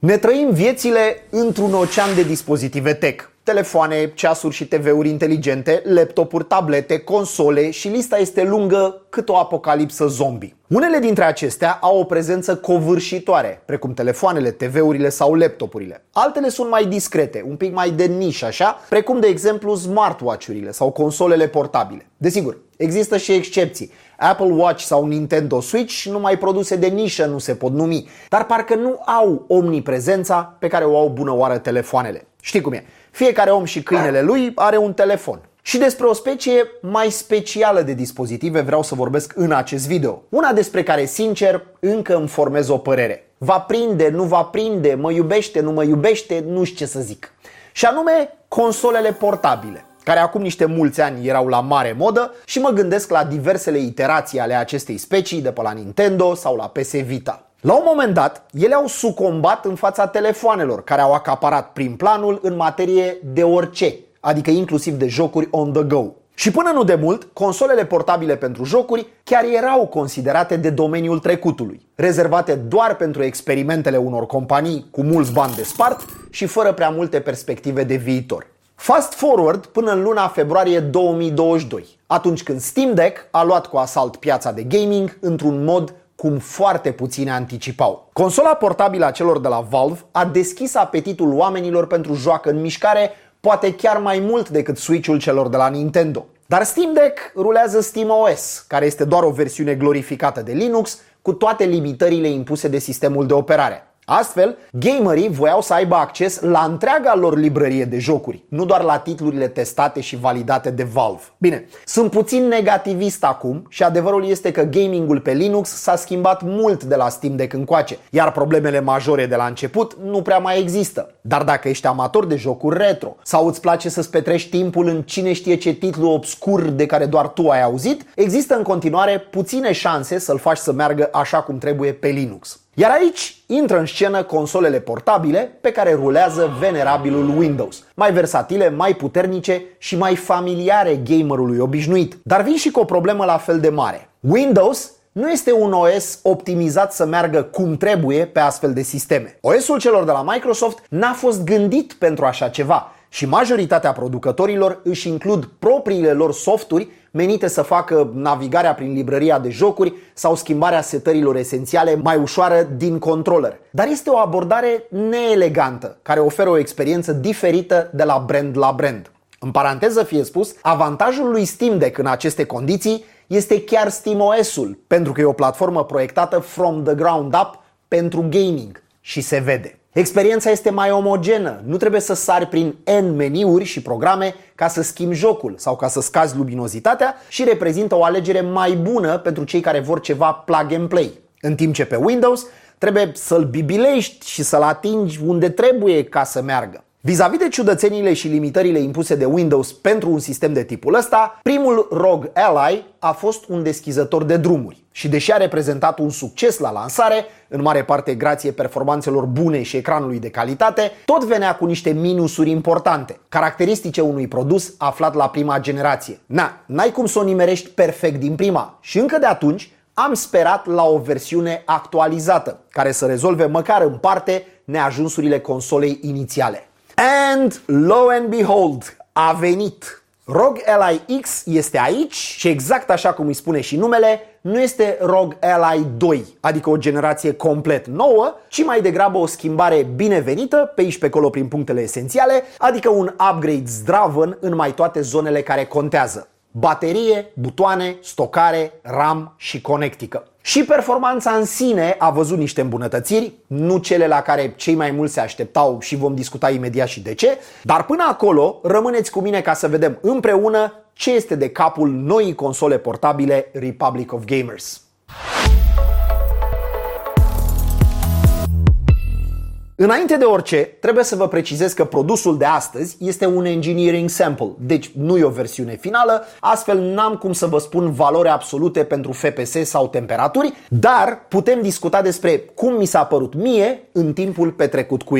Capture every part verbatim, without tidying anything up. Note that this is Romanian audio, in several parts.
Ne trăim viețile într-un ocean de dispozitive tech. Telefoane, ceasuri și T V-uri inteligente, laptopuri, tablete, console și lista este lungă cât o apocalipsă zombie. Unele dintre acestea au o prezență covârșitoare, precum telefoanele, T V-urile sau laptopurile. Altele sunt mai discrete, un pic mai de nișă așa, precum de exemplu smartwatch-urile sau consolele portabile. Desigur, există și excepții. Apple Watch sau Nintendo Switch numai produse de nișă nu se pot numi, dar parcă nu au omniprezența pe care o au bună oară telefoanele. Știi cum e? Fiecare om și câinele lui are un telefon. Și despre o specie mai specială de dispozitive vreau să vorbesc în acest video. Una despre care, sincer, încă îmi formez o părere. Va prinde, nu va prinde, mă iubește, nu mă iubește, nu știu ce să zic. Și anume, consolele portabile, care acum niște mulți ani erau la mare modă și mă gândesc la diversele iterații ale acestei specii de pe la Nintendo sau la P S Vita. La un moment dat, ele au sucombat în fața telefoanelor, care au acaparat prim planul în materie de orice, adică inclusiv de jocuri on the go. Și până nu de mult, consolele portabile pentru jocuri chiar erau considerate de domeniul trecutului, rezervate doar pentru experimentele unor companii cu mulți bani de spart și fără prea multe perspective de viitor. Fast forward până în luna februarie două mii douăzeci și doi, atunci când Steam Deck a luat cu asalt piața de gaming într-un mod cum foarte puține anticipau. Consola portabilă a celor de la Valve a deschis apetitul oamenilor pentru joacă în mișcare, poate chiar mai mult decât Switch-ul celor de la Nintendo. Dar Steam Deck rulează SteamOS, care este doar o versiune glorificată de Linux, cu toate limitările impuse de sistemul de operare. Astfel, gamerii voiau să aibă acces la întreaga lor librărie de jocuri, nu doar la titlurile testate și validate de Valve. Bine, sunt puțin negativist acum și adevărul este că gamingul pe Linux s-a schimbat mult de la Steam Deck încoace, iar problemele majore de la început nu prea mai există. Dar dacă ești amator de jocuri retro sau îți place să-ți petrești timpul în cine știe ce titlu obscur de care doar tu ai auzit, există în continuare puține șanse să-l faci să meargă așa cum trebuie pe Linux. Iar aici intră în scenă consolele portabile pe care rulează venerabilul Windows, mai versatile, mai puternice și mai familiare gamerului obișnuit. Dar vin și cu o problemă la fel de mare. Windows nu este un O S optimizat să meargă cum trebuie pe astfel de sisteme. O S-ul celor de la Microsoft n-a fost gândit pentru așa ceva și majoritatea producătorilor își includ propriile lor softuri menite să facă navigarea prin librăria de jocuri sau schimbarea setărilor esențiale mai ușoară din controller. Dar este o abordare neelegantă, care oferă o experiență diferită de la brand la brand. În paranteză fie spus, avantajul lui Steam Deck în aceste condiții este chiar SteamOS-ul, pentru că e o platformă proiectată from the ground up pentru gaming și se vede. Experiența este mai omogenă, nu trebuie să sari prin N meniuri și programe ca să schimbi jocul sau ca să scazi luminozitatea și reprezintă o alegere mai bună pentru cei care vor ceva plug and play. În timp ce pe Windows trebuie să-l bibilești și să-l atingi unde trebuie ca să meargă. Vis-a-vis de ciudățeniile și limitările impuse de Windows pentru un sistem de tipul ăsta, primul Rogue Ally a fost un deschizător de drumuri și deși a reprezentat un succes la lansare, în mare parte grație performanțelor bune și ecranului de calitate, tot venea cu niște minusuri importante, caracteristice unui produs aflat la prima generație. Na, n-ai cum să o nimerești perfect din prima și încă de atunci am sperat la o versiune actualizată, care să rezolve măcar în parte neajunsurile consolei inițiale. And lo and behold, a venit! Rogue Ally X este aici și exact așa cum îi spune și numele, nu este Rogue Ally doi, adică o generație complet nouă, ci mai degrabă o schimbare binevenită pe aici pe acolo prin punctele esențiale, adică un upgrade zdravăn în mai toate zonele care contează. Baterie, butoane, stocare, RAM și conectică. Și performanța în sine a văzut niște îmbunătățiri, nu cele la care cei mai mulți se așteptau și vom discuta imediat și de ce, dar până acolo rămâneți cu mine ca să vedem împreună ce este de capul noii console portabile Republic of Gamers. Înainte de orice, trebuie să vă precizez că produsul de astăzi este un engineering sample, deci nu e o versiune finală, astfel n-am cum să vă spun valori absolute pentru F P S sau temperaturi, dar putem discuta despre cum mi s-a părut mie în timpul petrecut cu el.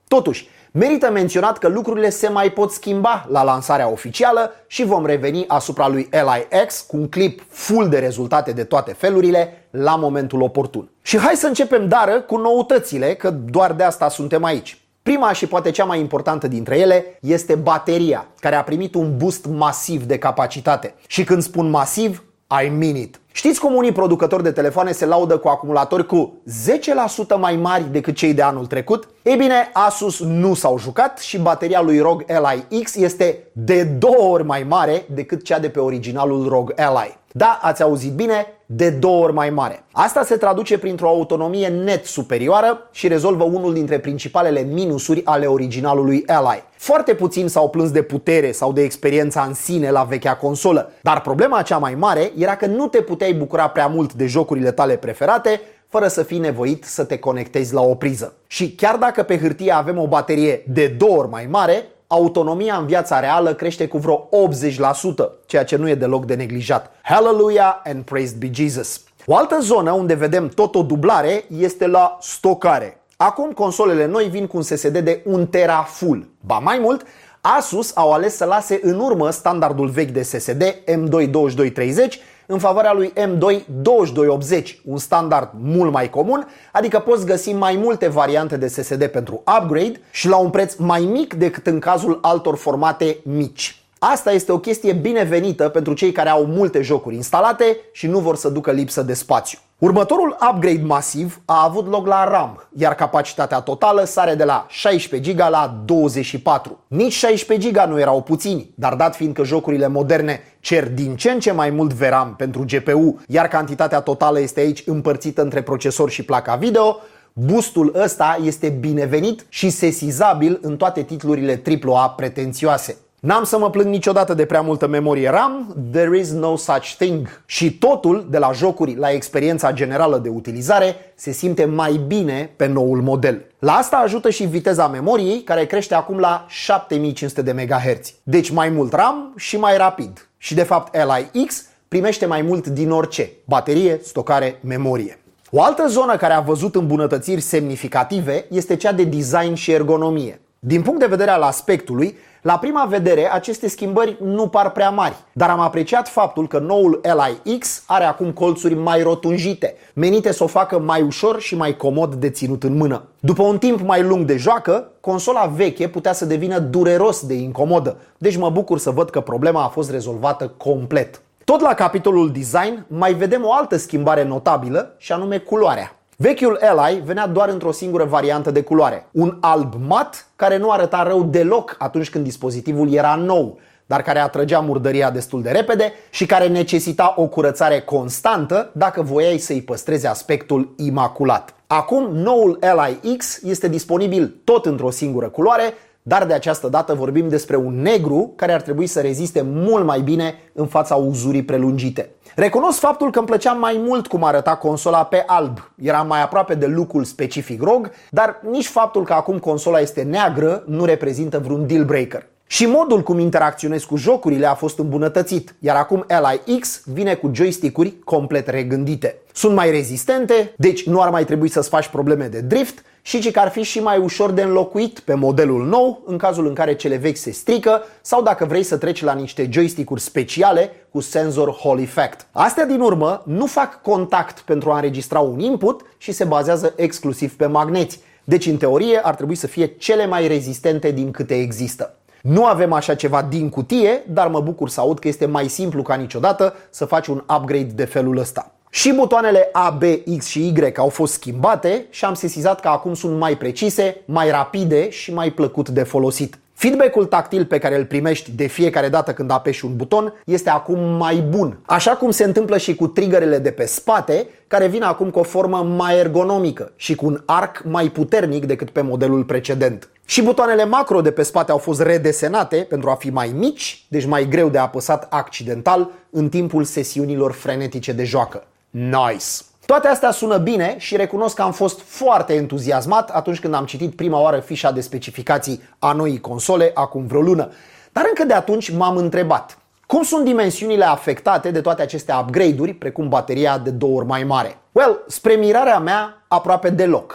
Totuși, merită menționat că lucrurile se mai pot schimba la lansarea oficială și vom reveni asupra lui L I X cu un clip full de rezultate de toate felurile la momentul oportun. Și hai să începem dară cu noutățile, că doar de asta suntem aici. Prima și poate cea mai importantă dintre ele este bateria, care a primit un boost masiv de capacitate. Și când spun masiv, I mean it. Știți cum unii producători de telefoane se laudă cu acumulatori cu zece la sută mai mari decât cei de anul trecut? Ei bine, Asus nu s-au jucat și bateria lui R O G Ally X este de două ori mai mare decât cea de pe originalul R O G Ally. Da, ați auzit bine, de două ori mai mare. Asta se traduce printr-o autonomie net superioară și rezolvă unul dintre principalele minusuri ale originalului Ally. Foarte puțini s-au plâns de putere sau de experiența în sine la vechea consolă, dar problema cea mai mare era că nu te puteai bucura prea mult de jocurile tale preferate fără să fii nevoit să te conectezi la o priză. Și chiar dacă pe hârtie avem o baterie de două ori mai mare, autonomia în viața reală crește cu vreo optzeci la sută, ceea ce nu e deloc de neglijat. Hallelujah and praised be Jesus! O altă zonă unde vedem tot o dublare este la stocare. Acum consolele noi vin cu un S S D de un tera full. Ba mai mult, Asus au ales să lase în urmă standardul vechi de S S D M doi douăzeci și doi treizeci în favoarea lui M doi douăzeci și doi optzeci, un standard mult mai comun, adică poți găsi mai multe variante de S S D pentru upgrade și la un preț mai mic decât în cazul altor formate mici. Asta este o chestie binevenită pentru cei care au multe jocuri instalate și nu vor să ducă lipsă de spațiu. Următorul upgrade masiv a avut loc la RAM, iar capacitatea totală sare de la șaisprezece giga la douăzeci și patru. Nici șaisprezece giga nu erau puțini, dar dat fiind că jocurile moderne cer din ce în ce mai mult V RAM pentru G P U, iar cantitatea totală este aici împărțită între procesor și placa video, boostul ăsta este binevenit și sesizabil în toate titlurile triplu A pretențioase. N-am să mă plâng niciodată de prea multă memorie RAM, there is no such thing. Și totul, de la jocuri la experiența generală de utilizare, se simte mai bine pe noul model. La asta ajută și viteza memoriei, care crește acum la șapte mii cinci sute de megahertz. Deci mai mult RAM și mai rapid. Și de fapt Ally X primește mai mult din orice: baterie, stocare, memorie. O altă zonă care a văzut îmbunătățiri semnificative este cea de design și ergonomie. Din punct de vedere al aspectului, la prima vedere aceste schimbări nu par prea mari, dar am apreciat faptul că noul Ally X are acum colțuri mai rotunjite, menite să o facă mai ușor și mai comod de ținut în mână. După un timp mai lung de joacă, consola veche putea să devină dureros de incomodă, deci mă bucur să văd că problema a fost rezolvată complet. Tot la capitolul design mai vedem o altă schimbare notabilă, și anume culoarea. Vechiul Ally venea doar într-o singură variantă de culoare, un alb mat care nu arăta rău deloc atunci când dispozitivul era nou, dar care atrăgea murdăria destul de repede și care necesita o curățare constantă dacă voiai să-i păstrezi aspectul imaculat. Acum, noul Ally X este disponibil tot într-o singură culoare, dar de această dată vorbim despre un negru care ar trebui să reziste mult mai bine în fața uzurii prelungite. Recunosc faptul că îmi plăcea mai mult cum arăta consola pe alb. Era mai aproape de look-ul specific R O G, dar nici faptul că acum consola este neagră nu reprezintă vreun deal breaker. Și modul cum interacționez cu jocurile a fost îmbunătățit, iar acum Ally X vine cu joystick-uri complet regândite. Sunt mai rezistente, deci nu ar mai trebui să-ți faci probleme de drift și ci că ar fi și mai ușor de înlocuit pe modelul nou în cazul în care cele vechi se strică sau dacă vrei să treci la niște joystick-uri speciale cu senzor Hall Effect. Astea din urmă nu fac contact pentru a înregistra un input și se bazează exclusiv pe magneți, deci în teorie ar trebui să fie cele mai rezistente din câte există. Nu avem așa ceva din cutie, dar mă bucur să aud că este mai simplu ca niciodată să faci un upgrade de felul ăsta. Și butoanele A, B, X și Y au fost schimbate și am sesizat că acum sunt mai precise, mai rapide și mai plăcut de folosit. Feedback-ul tactil pe care îl primești de fiecare dată când apeși un buton este acum mai bun. Așa cum se întâmplă și cu triggerele de pe spate, care vin acum cu o formă mai ergonomică și cu un arc mai puternic decât pe modelul precedent. Și butoanele macro de pe spate au fost redesenate pentru a fi mai mici, deci mai greu de apăsat accidental în timpul sesiunilor frenetice de joacă. Nice! Toate astea sună bine și recunosc că am fost foarte entuziasmat atunci când am citit prima oară fișa de specificații a noii console acum vreo lună. Dar încă de atunci m-am întrebat: cum sunt dimensiunile afectate de toate aceste upgrade-uri, precum bateria de două ori mai mare? Well, spre mirarea mea, aproape deloc.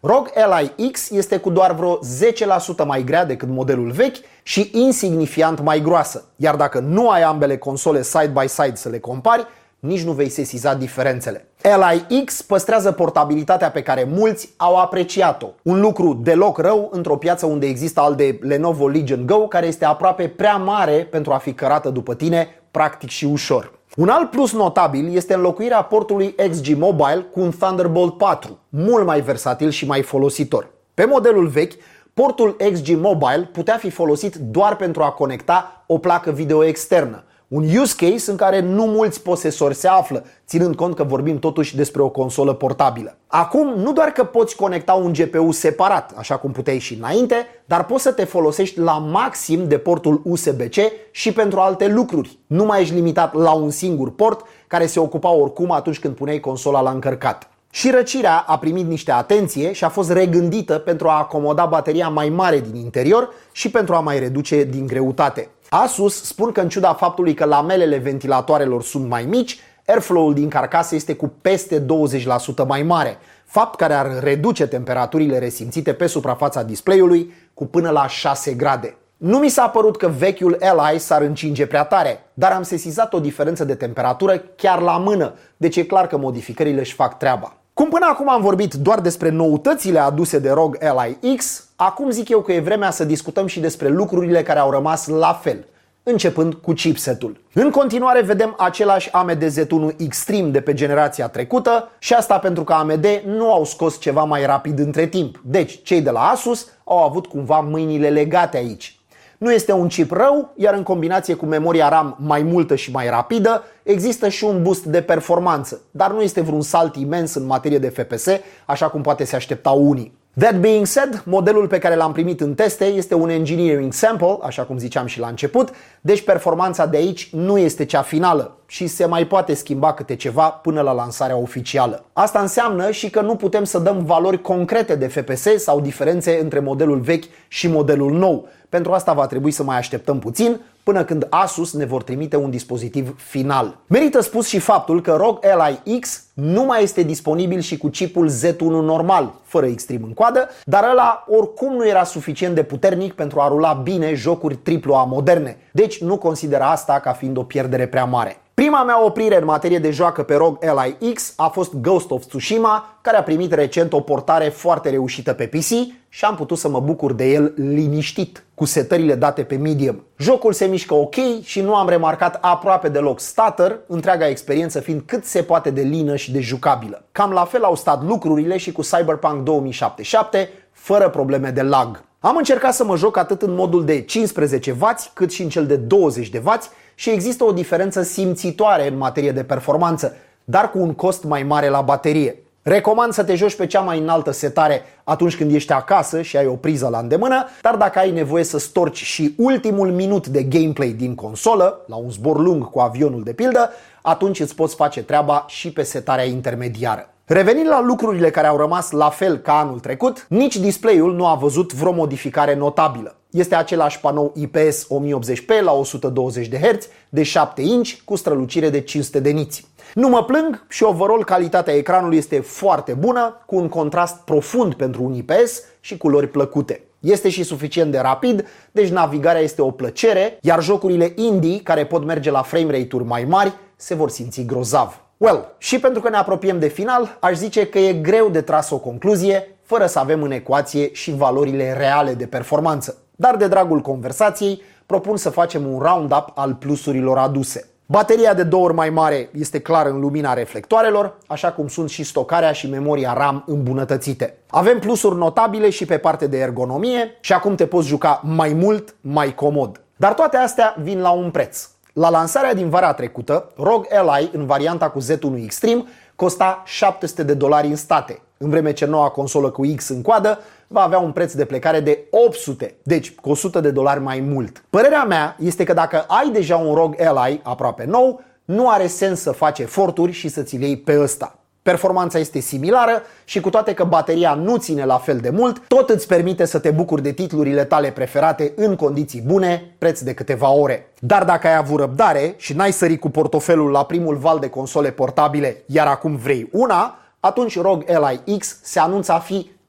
ROG Ally X este cu doar vreo zece la sută mai grea decât modelul vechi și insignifiant mai groasă, iar dacă nu ai ambele console side-by-side să le compari, nici nu vei sesiza diferențele. Ally X păstrează portabilitatea pe care mulți au apreciat-o. Un lucru deloc rău într-o piață unde există al de Lenovo Legion Go, care este aproape prea mare pentru a fi cărată după tine, practic și ușor. Un alt plus notabil este înlocuirea portului X G Mobile cu un Thunderbolt patru, mult mai versatil și mai folositor. Pe modelul vechi, portul X G Mobile putea fi folosit doar pentru a conecta o placă video externă, un use case în care nu mulți posesori se află, ținând cont că vorbim totuși despre o consolă portabilă. Acum, nu doar că poți conecta un G P U separat, așa cum puteai și înainte, dar poți să te folosești la maxim de portul U S B C și pentru alte lucruri. Nu mai ești limitat la un singur port care se ocupa oricum atunci când puneai consola la încărcat. Și răcirea a primit niște atenție și a fost regândită pentru a acomoda bateria mai mare din interior și pentru a mai reduce din greutate. Asus spun că în ciuda faptului că lamelele ventilatoarelor sunt mai mici, airflow-ul din carcasă este cu peste douăzeci la sută mai mare, fapt care ar reduce temperaturile resimțite pe suprafața display-ului cu până la șase grade. Nu mi s-a părut că vechiul Ally s-ar încinge prea tare, dar am sesizat o diferență de temperatură chiar la mână, deci e clar că modificările își fac treaba. Cum până acum am vorbit doar despre noutățile aduse de ROG Ally X, acum zic eu că e vremea să discutăm și despre lucrurile care au rămas la fel, începând cu chipsetul. În continuare vedem același A M D Z unu Extreme de pe generația trecută și asta pentru că A M D nu au scos ceva mai rapid între timp. Deci cei de la Asus au avut cumva mâinile legate aici. Nu este un chip rău, iar în combinație cu memoria RAM mai multă și mai rapidă, există și un boost de performanță, dar nu este vreun salt imens în materie de F P S, așa cum poate se aștepta unii. That being said, modelul pe care l-am primit în teste este un engineering sample, așa cum ziceam și la început, deci performanța de aici nu este cea finală și se mai poate schimba câte ceva până la lansarea oficială. Asta înseamnă și că nu putem să dăm valori concrete de F P S sau diferențe între modelul vechi și modelul nou. Pentru asta va trebui să mai așteptăm puțin până când Asus ne vor trimite un dispozitiv final. Merită spus și faptul că ROG Ally X nu mai este disponibil și cu chipul Z unu normal, fără Extreme în coadă, dar ăla oricum nu era suficient de puternic pentru a rula bine jocuri triplu A moderne, deci nu consider asta ca fiind o pierdere prea mare. Prima mea oprire în materie de joacă pe ROG Ally X a fost Ghost of Tsushima, care a primit recent o portare foarte reușită pe P C și am putut să mă bucur de el liniștit, cu setările date pe medium. Jocul se mișcă ok și nu am remarcat aproape deloc stutter, întreaga experiență fiind cât se poate de lină și de jucabilă. Cam la fel au stat lucrurile și cu Cyberpunk două mii șaptezeci și șapte, fără probleme de lag. Am încercat să mă joc atât în modul de cincisprezece wați cât și în cel de douăzeci de wați și există o diferență simțitoare în materie de performanță, dar cu un cost mai mare la baterie. Recomand să te joci pe cea mai înaltă setare atunci când ești acasă și ai o priză la îndemână, dar dacă ai nevoie să storci și ultimul minut de gameplay din consolă, la un zbor lung cu avionul de pildă, atunci îți poți face treaba și pe setarea intermediară. Revenind la lucrurile care au rămas la fel ca anul trecut, nici display-ul nu a văzut vreo modificare notabilă. Este același panou I P S o mie optzeci p la o sută douăzeci de herți de șapte inci cu strălucire de cinci sute de niți. Nu mă plâng și overall calitatea ecranului este foarte bună, cu un contrast profund pentru un I P S și culori plăcute. Este și suficient de rapid, deci navigarea este o plăcere, iar jocurile indie, care pot merge la frame rate-uri mai mari, se vor simți grozav. Well, și pentru că ne apropiem de final, aș zice că e greu de tras o concluzie fără să avem în ecuație și valorile reale de performanță. Dar de dragul conversației, propun să facem un round-up al plusurilor aduse. Bateria de două ori mai mare este clar în lumina reflectoarelor, așa cum sunt și stocarea și memoria RAM îmbunătățite. Avem plusuri notabile și pe partea de ergonomie și acum te poți juca mai mult, mai comod. Dar toate astea vin la un preț. La lansarea din vara trecută, ROG Ally în varianta cu Z unu Extreme costa șapte sute de dolari în state, în vreme ce noua consolă cu X în coadă va avea un preț de plecare de opt sute, deci cu o sută de dolari mai mult. Părerea mea este că dacă ai deja un ROG Ally aproape nou, nu are sens să faci eforturi și să ți-l iei pe ăsta. Performanța este similară și cu toate că bateria nu ține la fel de mult, tot îți permite să te bucuri de titlurile tale preferate în condiții bune, preț de câteva ore. Dar dacă ai avut răbdare și n-ai sărit cu portofelul la primul val de console portabile, iar acum vrei una, atunci ROG Ally X se anunță a fi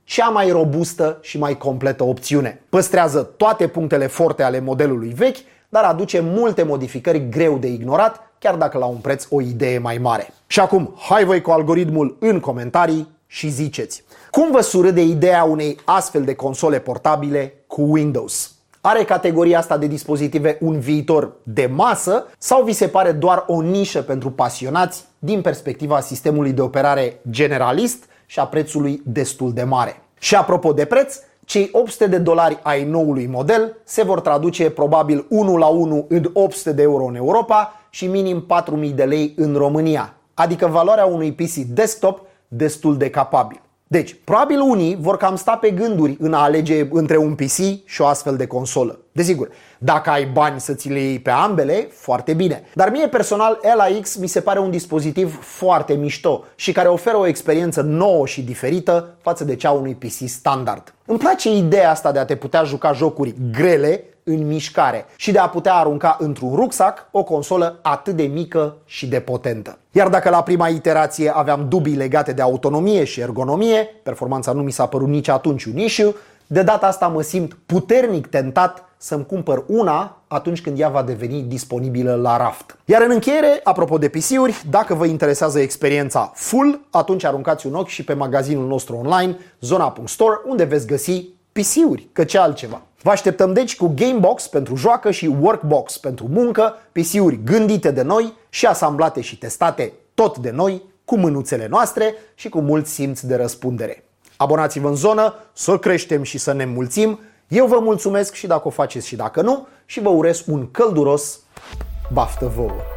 cea mai robustă și mai completă opțiune. Păstrează toate punctele forte ale modelului vechi, dar aduce multe modificări greu de ignorat, chiar dacă la un preț o idee mai mare. Și acum, hai voi cu algoritmul în comentarii și ziceți: cum vă surâde ideea unei astfel de console portabile cu Windows? Are categoria asta de dispozitive un viitor de masă sau vi se pare doar o nișă pentru pasionați din perspectiva sistemului de operare generalist și a prețului destul de mare? Și apropo de preț, cei opt sute de dolari ai noului model se vor traduce probabil unu la unu în opt sute de euro în Europa și minim patru mii de lei în România, adică valoarea unui P C desktop destul de capabil. Deci, probabil unii vor cam sta pe gânduri în a alege între un P C și o astfel de consolă. Desigur, dacă ai bani să ți le iei pe ambele, foarte bine. Dar mie personal, L A X mi se pare un dispozitiv foarte mișto și care oferă o experiență nouă și diferită față de cea unui P C standard. Îmi place ideea asta de a te putea juca jocuri grele în mișcare și de a putea arunca într-un rucsac o consolă atât de mică și de potentă. Iar dacă la prima iterație aveam dubii legate de autonomie și ergonomie, performanța nu mi s-a părut nici atunci un issue, de data asta mă simt puternic tentat să-mi cumpăr una atunci când ea va deveni disponibilă la raft. Iar în încheiere, apropo de P C-uri, dacă vă interesează experiența full, atunci aruncați un ochi și pe magazinul nostru online, zona punct store, unde veți găsi P C-uri, că ce altceva. Vă așteptăm deci cu Gamebox pentru joacă și Workbox pentru muncă, P C-uri gândite de noi și asamblate și testate tot de noi, cu mânuțele noastre și cu mult simț de răspundere. Abonați-vă în zonă, să creștem și să ne mulțim. Eu vă mulțumesc și dacă o faceți și dacă nu și vă urez un călduros baftă vouă!